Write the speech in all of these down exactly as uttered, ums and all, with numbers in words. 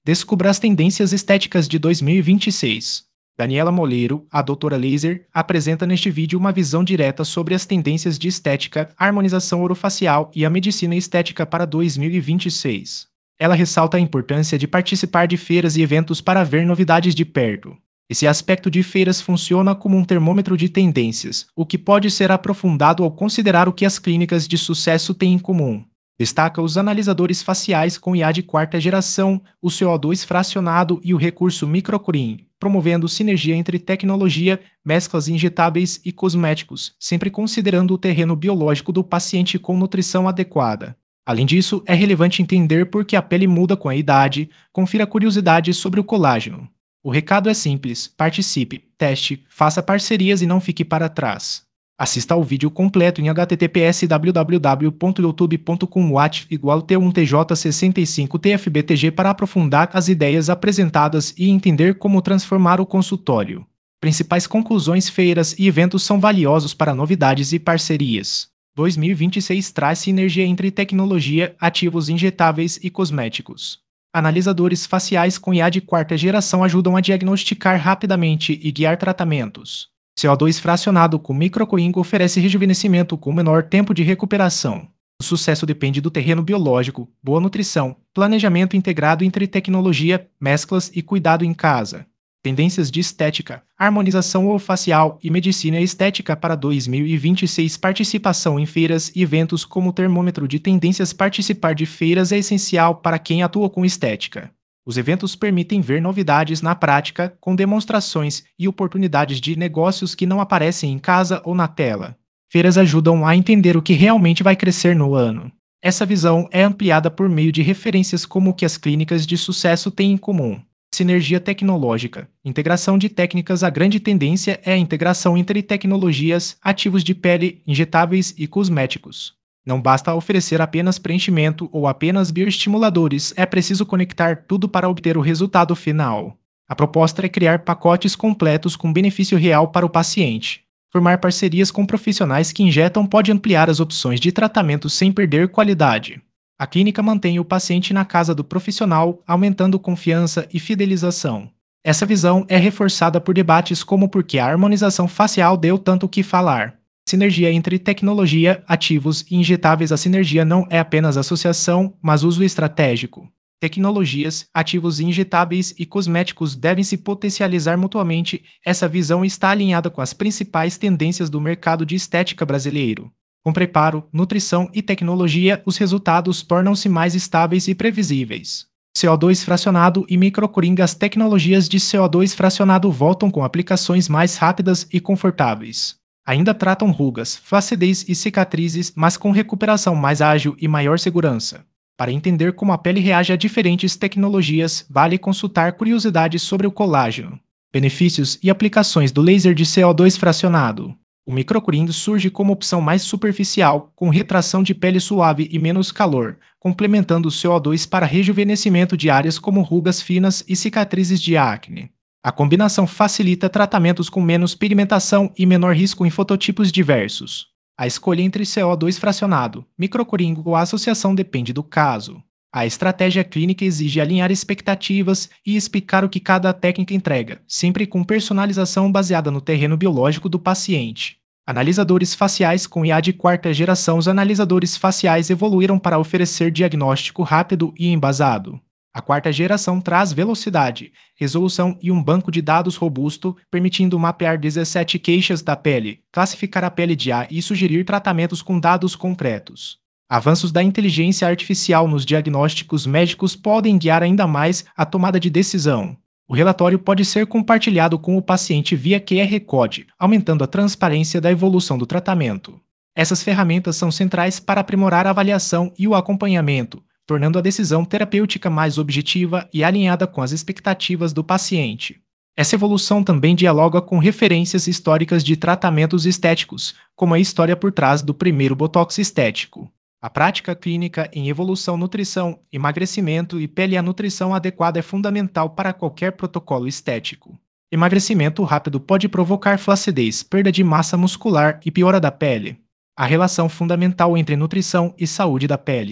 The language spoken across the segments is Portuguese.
Descubra as tendências estéticas de dois mil e vinte e seis. Daniela Moleiro, a doutora Laser, apresenta neste vídeo uma visão direta sobre as tendências de estética, harmonização orofacial e a medicina estética para dois mil e vinte e seis. Ela ressalta a importância de participar de feiras e eventos para ver novidades de perto. Esse aspecto de feiras funciona como um termômetro de tendências, o que pode ser aprofundado ao considerar o que as clínicas de sucesso têm em comum. Destaca os analisadores faciais com I A de quarta geração, o C O dois fracionado e o recurso microcurim, promovendo sinergia entre tecnologia, mesclas injetáveis e cosméticos, sempre considerando o terreno biológico do paciente com nutrição adequada. Além disso, é relevante entender por que a pele muda com a idade. Confira curiosidades sobre o colágeno. O recado é simples: participe, teste, faça parcerias e não fique para trás. Assista ao vídeo completo em h t t p s w w w ponto youtube ponto com watch igual T um T J sessenta e cinco T F B T G para aprofundar as ideias apresentadas e entender como transformar o consultório. Principais conclusões: feiras e eventos são valiosos para novidades e parcerias. dois mil e vinte e seis traz sinergia entre tecnologia, ativos injetáveis e cosméticos. Analisadores faciais com I A de quarta geração ajudam a diagnosticar rapidamente e guiar tratamentos. C O dois fracionado com microcuim oferece rejuvenescimento com menor tempo de recuperação. O sucesso depende do terreno biológico, boa nutrição, planejamento integrado entre tecnologia, mesclas e cuidado em casa. Tendências de estética, harmonização orofacial e medicina estética para dois mil e vinte e seis. Participação em feiras e eventos como termômetro de tendências. Participar de feiras é essencial para quem atua com estética. Os eventos permitem ver novidades na prática, com demonstrações e oportunidades de negócios que não aparecem em casa ou na tela. Feiras ajudam a entender o que realmente vai crescer no ano. Essa visão é ampliada por meio de referências como o que as clínicas de sucesso têm em comum. Sinergia tecnológica. Integração de técnicas. A grande tendência é a integração entre tecnologias, ativos de pele, injetáveis e cosméticos. Não basta oferecer apenas preenchimento ou apenas bioestimuladores, é preciso conectar tudo para obter o resultado final. A proposta é criar pacotes completos com benefício real para o paciente. Formar parcerias com profissionais que injetam pode ampliar as opções de tratamento sem perder qualidade. A clínica mantém o paciente na casa do profissional, aumentando confiança e fidelização. Essa visão é reforçada por debates como por que a harmonização facial deu tanto o que falar. Sinergia entre tecnologia, ativos e injetáveis. A sinergia não é apenas associação, mas uso estratégico. Tecnologias, ativos injetáveis e cosméticos devem se potencializar mutuamente. Essa visão está alinhada com as principais tendências do mercado de estética brasileiro. Com preparo, nutrição e tecnologia, os resultados tornam-se mais estáveis e previsíveis. C O dois fracionado e microcurim. As tecnologias de C O dois fracionado voltam com aplicações mais rápidas e confortáveis. Ainda tratam rugas, flacidez e cicatrizes, mas com recuperação mais ágil e maior segurança. Para entender como a pele reage a diferentes tecnologias, vale consultar curiosidades sobre o colágeno. Benefícios e aplicações do laser de C O dois fracionado. O microcurim surge como opção mais superficial, com retração de pele suave e menos calor, complementando o C O dois para rejuvenescimento de áreas como rugas finas e cicatrizes de acne. A combinação facilita tratamentos com menos pigmentação e menor risco em fototipos diversos. A escolha entre C O dois fracionado, microcurim ou associação depende do caso. A estratégia clínica exige alinhar expectativas e explicar o que cada técnica entrega, sempre com personalização baseada no terreno biológico do paciente. Analisadores faciais com I A de quarta geração. Os analisadores faciais evoluíram para oferecer diagnóstico rápido e embasado. A quarta geração traz velocidade, resolução e um banco de dados robusto, permitindo mapear dezessete queixas da pele, classificar a pele de A e sugerir tratamentos com dados concretos. Avanços da inteligência artificial nos diagnósticos médicos podem guiar ainda mais a tomada de decisão. O relatório pode ser compartilhado com o paciente via Q R Code, aumentando a transparência da evolução do tratamento. Essas ferramentas são centrais para aprimorar a avaliação e o acompanhamento, tornando a decisão terapêutica mais objetiva e alinhada com as expectativas do paciente. Essa evolução também dialoga com referências históricas de tratamentos estéticos, como a história por trás do primeiro botox estético. A prática clínica em evolução, nutrição, emagrecimento e pele. A nutrição adequada é fundamental para qualquer protocolo estético. Emagrecimento rápido pode provocar flacidez, perda de massa muscular e piora da pele. A relação fundamental entre nutrição e saúde da pele.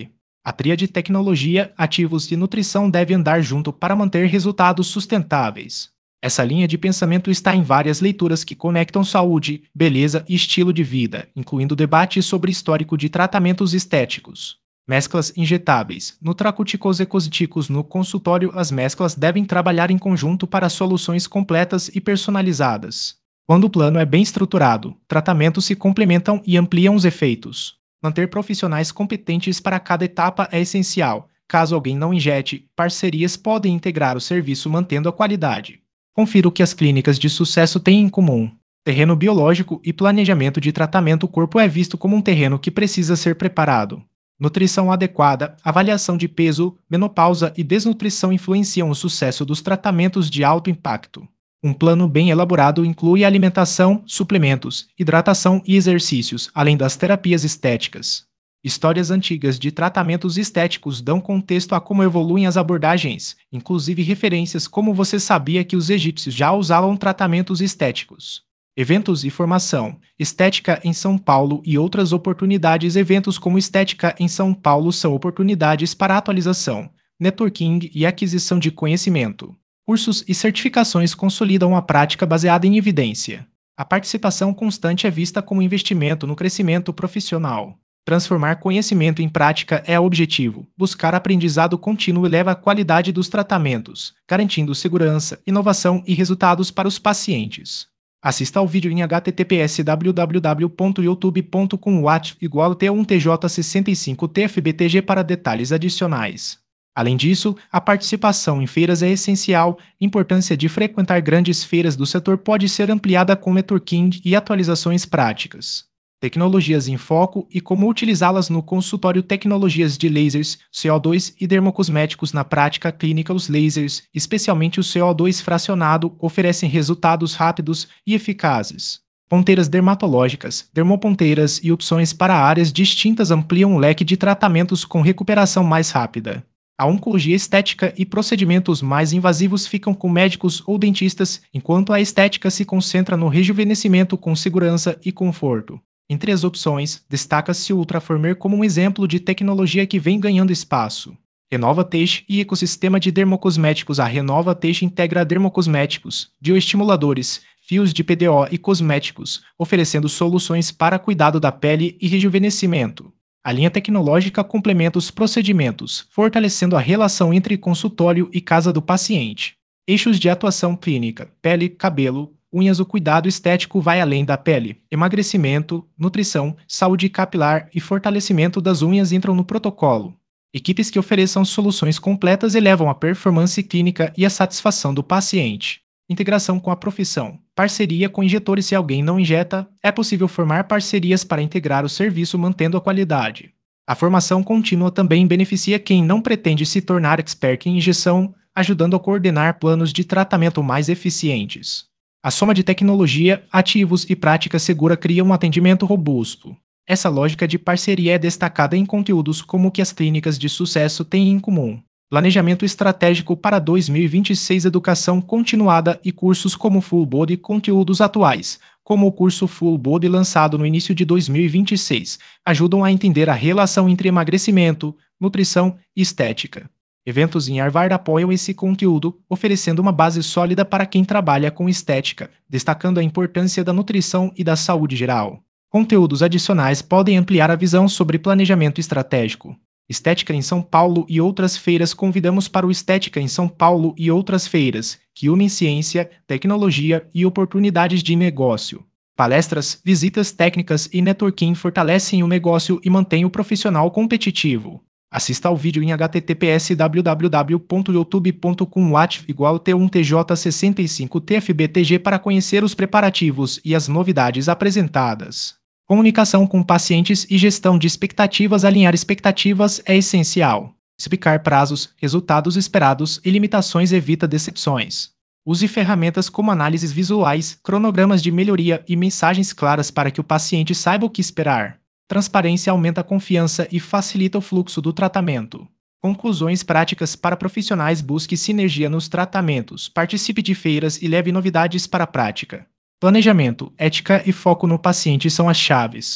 A tríade tecnologia, ativos e nutrição deve andar junto para manter resultados sustentáveis. Essa linha de pensamento está em várias leituras que conectam saúde, beleza e estilo de vida, incluindo debates sobre histórico de tratamentos estéticos. Mesclas injetáveis. Nutracêuticos e cosméticos no consultório, as mesclas devem trabalhar em conjunto para soluções completas e personalizadas. Quando o plano é bem estruturado, tratamentos se complementam e ampliam os efeitos. Manter profissionais competentes para cada etapa é essencial. Caso alguém não injete, parcerias podem integrar o serviço mantendo a qualidade. Confira o que as clínicas de sucesso têm em comum. Terreno biológico e planejamento de tratamento. O corpo é visto como um terreno que precisa ser preparado. Nutrição adequada, avaliação de peso, menopausa e desnutrição influenciam o sucesso dos tratamentos de alto impacto. Um plano bem elaborado inclui alimentação, suplementos, hidratação e exercícios, além das terapias estéticas. Histórias antigas de tratamentos estéticos dão contexto a como evoluem as abordagens, inclusive referências como você sabia que os egípcios já usavam tratamentos estéticos. Eventos e formação, Estética em São Paulo e outras oportunidades. Eventos como Estética em São Paulo são oportunidades para atualização, networking e aquisição de conhecimento. Cursos e certificações consolidam a prática baseada em evidência. A participação constante é vista como investimento no crescimento profissional. Transformar conhecimento em prática é o objetivo. Buscar aprendizado contínuo eleva a qualidade dos tratamentos, garantindo segurança, inovação e resultados para os pacientes. Assista ao vídeo em h t t p s w w w ponto youtube ponto com wat igual T um T J sessenta e cinco T F B T G para detalhes adicionais. Além disso, a participação em feiras é essencial. A importância de frequentar grandes feiras do setor pode ser ampliada com networking e atualizações práticas. Tecnologias em foco e como utilizá-las no consultório. Tecnologias de lasers, C O dois e dermocosméticos na prática clínica. Os lasers, especialmente o C O dois fracionado, oferecem resultados rápidos e eficazes. Ponteiras dermatológicas, dermoponteiras e opções para áreas distintas ampliam o leque de tratamentos com recuperação mais rápida. A oncologia estética e procedimentos mais invasivos ficam com médicos ou dentistas, enquanto a estética se concentra no rejuvenescimento com segurança e conforto. Entre as opções, destaca-se o Ultraformer como um exemplo de tecnologia que vem ganhando espaço. Renova Teixe e ecossistema de dermocosméticos. A Renova Teixe integra dermocosméticos, bioestimuladores, fios de P D O e cosméticos, oferecendo soluções para cuidado da pele e rejuvenescimento. A linha tecnológica complementa os procedimentos, fortalecendo a relação entre consultório e casa do paciente. Eixos de atuação clínica: pele, cabelo, unhas. O cuidado estético vai além da pele. Emagrecimento, nutrição, saúde capilar e fortalecimento das unhas entram no protocolo. Equipes que ofereçam soluções completas elevam a performance clínica e a satisfação do paciente. Integração com a profissão. Parceria com injetores. Se alguém não injeta, é possível formar parcerias para integrar o serviço mantendo a qualidade. A formação contínua também beneficia quem não pretende se tornar expert em injeção, ajudando a coordenar planos de tratamento mais eficientes. A soma de tecnologia, ativos e prática segura cria um atendimento robusto. Essa lógica de parceria é destacada em conteúdos como o que as clínicas de sucesso têm em comum. Planejamento estratégico para dois mil e vinte e seis. Educação continuada e cursos como Full Body. Conteúdos atuais, como o curso Full Body lançado no início de dois mil e vinte e seis, ajudam a entender a relação entre emagrecimento, nutrição e estética. Eventos em Harvard apoiam esse conteúdo, oferecendo uma base sólida para quem trabalha com estética, destacando a importância da nutrição e da saúde geral. Conteúdos adicionais podem ampliar a visão sobre planejamento estratégico. Estética em São Paulo e outras feiras. Convidamos para o Estética em São Paulo e outras feiras, que unem ciência, tecnologia e oportunidades de negócio. Palestras, visitas técnicas e networking fortalecem o negócio e mantêm o profissional competitivo. Assista ao vídeo em h t t p s w w w ponto youtube ponto com wat igual T um T J sessenta e cinco T F B T G para conhecer os preparativos e as novidades apresentadas. Comunicação com pacientes e gestão de expectativas. Alinhar expectativas é essencial. Explicar prazos, resultados esperados e limitações evita decepções. Use ferramentas como análises visuais, cronogramas de melhoria e mensagens claras para que o paciente saiba o que esperar. Transparência aumenta a confiança e facilita o fluxo do tratamento. Conclusões práticas para profissionais. Busque sinergia nos tratamentos, participe de feiras e leve novidades para a prática. Planejamento, ética e foco no paciente são as chaves.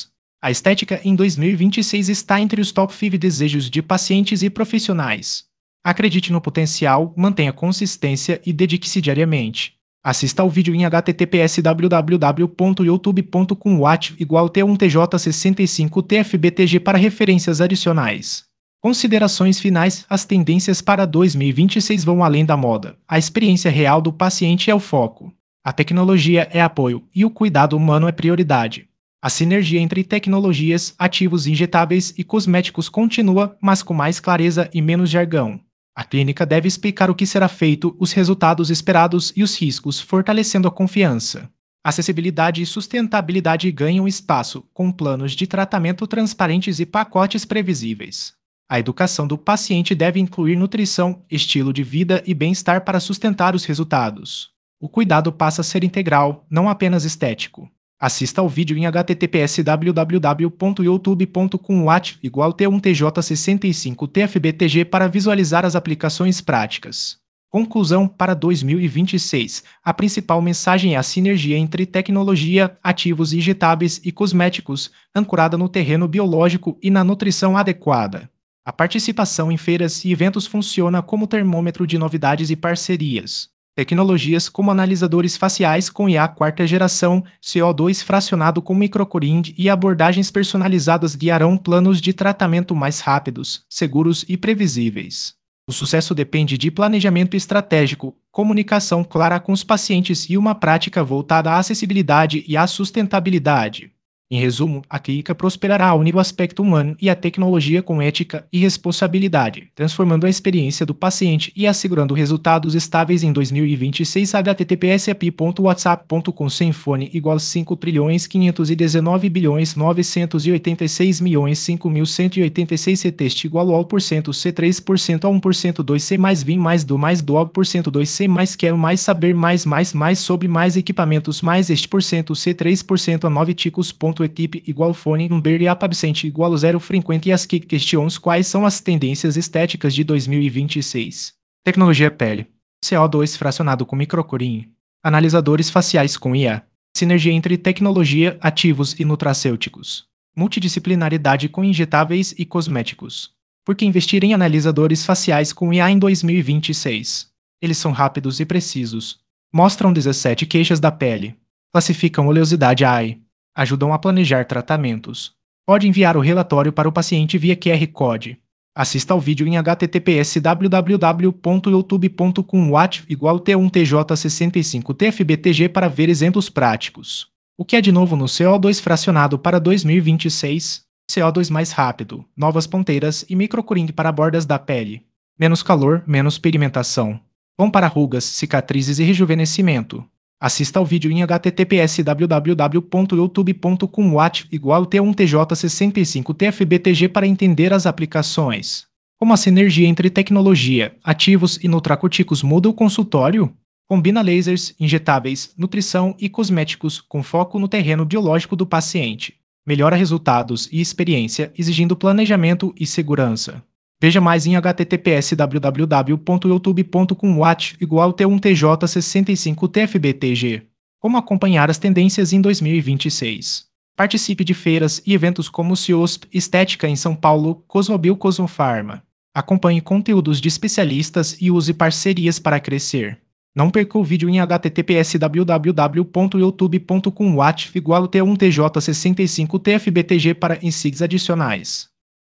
A estética em dois mil e vinte e seis está entre os top cinco desejos de pacientes e profissionais. Acredite no potencial, mantenha consistência e dedique-se diariamente. Assista ao vídeo em https www ponto youtube ponto com watch igual T um T J sessenta e cinco T F B T G para referências adicionais. Considerações finais: as tendências para dois mil e vinte e seis vão além da moda. A experiência real do paciente é o foco. A tecnologia é apoio e o cuidado humano é prioridade. A sinergia entre tecnologias, ativos injetáveis e cosméticos continua, mas com mais clareza e menos jargão. A clínica deve explicar o que será feito, os resultados esperados e os riscos, fortalecendo a confiança. Acessibilidade e sustentabilidade ganham espaço, com planos de tratamento transparentes e pacotes previsíveis. A educação do paciente deve incluir nutrição, estilo de vida e bem-estar para sustentar os resultados. O cuidado passa a ser integral, não apenas estético. Assista ao vídeo em https www ponto youtube ponto com watch igual T um T J sessenta e cinco T F B T G para visualizar as aplicações práticas. Conclusão: para dois mil e vinte e seis, a principal mensagem é a sinergia entre tecnologia, ativos injetáveis e cosméticos, ancorada no terreno biológico e na nutrição adequada. A participação em feiras e eventos funciona como termômetro de novidades e parcerias. Tecnologias como analisadores faciais com I A quarta geração, C O dois fracionado com microcorind e abordagens personalizadas guiarão planos de tratamento mais rápidos, seguros e previsíveis. O sucesso depende de planejamento estratégico, comunicação clara com os pacientes e uma prática voltada à acessibilidade e à sustentabilidade. Em resumo, a clínica prosperará unindo o aspecto humano e a tecnologia com ética e responsabilidade, transformando a experiência do paciente e assegurando resultados estáveis em dois mil e vinte e seis. https api ponto whatsapp ponto com sem fone igual cinco trilhões quinhentos e dezenove bilhões novecentos e oitenta e seis milhões cinco mil cento e oitenta e seis C teste igual ao por cento C três por cento a um por cento dois C mais vim mais do mais do por cento dois C mais quero mais saber mais mais mais sobre mais equipamentos mais este por cento C três por cento a nove ticos ponto equipe igual fone number e app absente igual zero frequente e as key questions. Quais são as tendências estéticas de dois mil e vinte e seis? Tecnologia pele, C O dois fracionado com microcorin, analisadores faciais com I A, sinergia entre tecnologia, ativos e nutracêuticos, multidisciplinaridade com injetáveis e cosméticos. Por que investir em analisadores faciais com I A em dois mil e vinte e seis? Eles são rápidos e precisos, mostram dezessete queixas da pele, classificam oleosidade A I, ajudam a planejar tratamentos. Pode enviar o relatório para o paciente via Q R Code. Assista ao vídeo em https www ponto youtube ponto com watch igual T um T J sessenta e cinco T F B T G para ver exemplos práticos. O que é de novo no C O dois fracionado para dois mil e vinte e seis? C O dois mais rápido, novas ponteiras e microcoring para bordas da pele. Menos calor, menos pigmentação. Bom para rugas, cicatrizes e rejuvenescimento. Assista ao vídeo em https www ponto youtube ponto com watch igual T um T J sessenta e cinco T F B T G para entender as aplicações. Como a sinergia entre tecnologia, ativos e nutracêuticos muda o consultório? Combina lasers, injetáveis, nutrição e cosméticos com foco no terreno biológico do paciente. Melhora resultados e experiência exigindo planejamento e segurança. Veja mais em https www ponto youtube ponto com watch igual T um T J sessenta e cinco T F B T G. Como acompanhar as tendências em dois mil e vinte e seis? Participe de feiras e eventos como o CIOSP Estética em São Paulo, Cosmobil Cosmofarma. Acompanhe conteúdos de especialistas e use parcerias para crescer. Não perca o vídeo em https www ponto youtube ponto com watch igual T um T J sessenta e cinco T F B T G para insights adicionais.